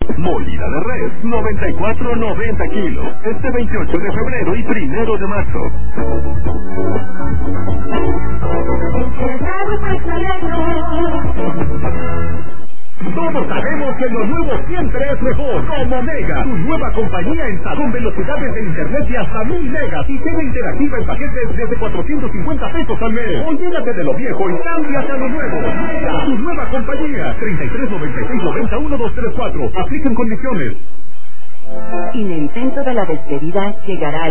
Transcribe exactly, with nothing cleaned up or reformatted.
Molida de res, noventa y cuatro noventa kilos. Este veintiocho de febrero y primero de marzo. Todos sabemos que lo nuevo siempre es mejor. Como Mega, tu nueva compañía en salud, con velocidades de internet de hasta mil megas y tele interactiva en paquetes desde cuatrocientos cincuenta pesos al mes. Olvídate de lo viejo y cámbiate a lo nuevo. Mega, tu nueva compañía. treinta y tres noventa y seis noventa uno dos tres cuatro. Aplican condiciones. En el centro de la despedida llegará